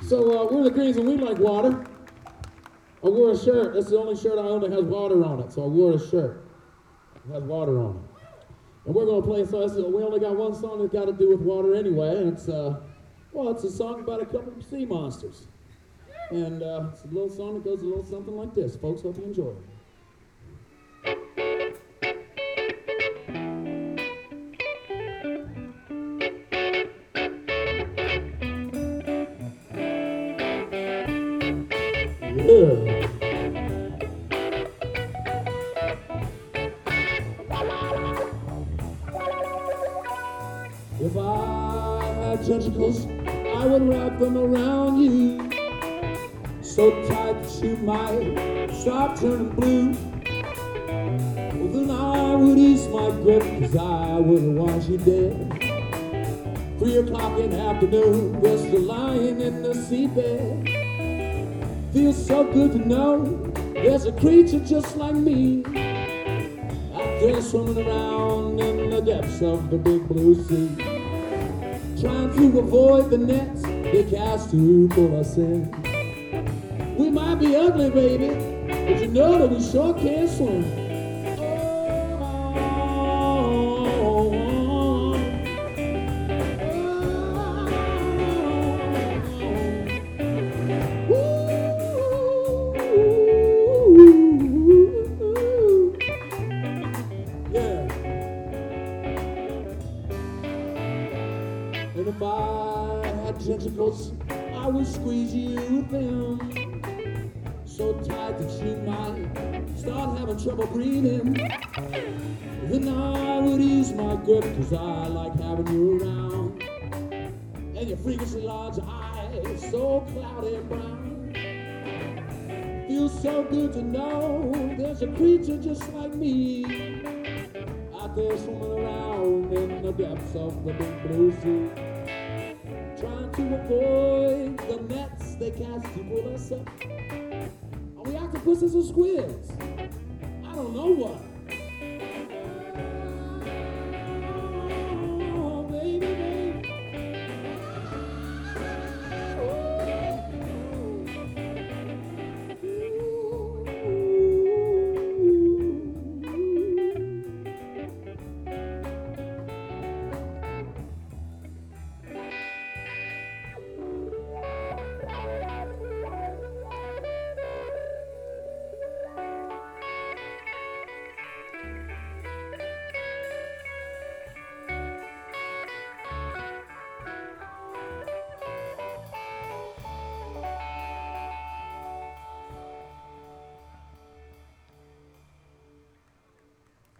So we're the Greens and we like water. I wore a shirt. That's the only shirt I own that has water on it. So I wore a shirt. It has water on it. And we're going to play a song. We only got one song that's got to do with water anyway. And it's a song about a couple of sea monsters. And it's a little song that goes a little something like this. Folks, hope you enjoy it. If I had tentacles, I would wrap them around you, so tight that you might start turning blue. Well, then I would ease my grip, 'cause I wouldn't want you dead. 3 o'clock in the afternoon, we're still lying in the seabed. Feels so good to know there's a creature just like me out there swimming around in the depths of the big blue sea, trying to avoid the nets they cast to pull us in. We might be ugly, baby, but you know that we sure can swim. And if I had tentacles, I would squeeze you with them, so tight that you might start having trouble breathing. Then I would ease my grip, 'cause I like having you around. And your freakishly large eyes, so cloudy and brown. Feels so good to know there's a creature just like me out there swimming around in the depths of the big blue sea, trying to avoid the nets they cast to pull us up. Are we octopuses or squids? I don't know what.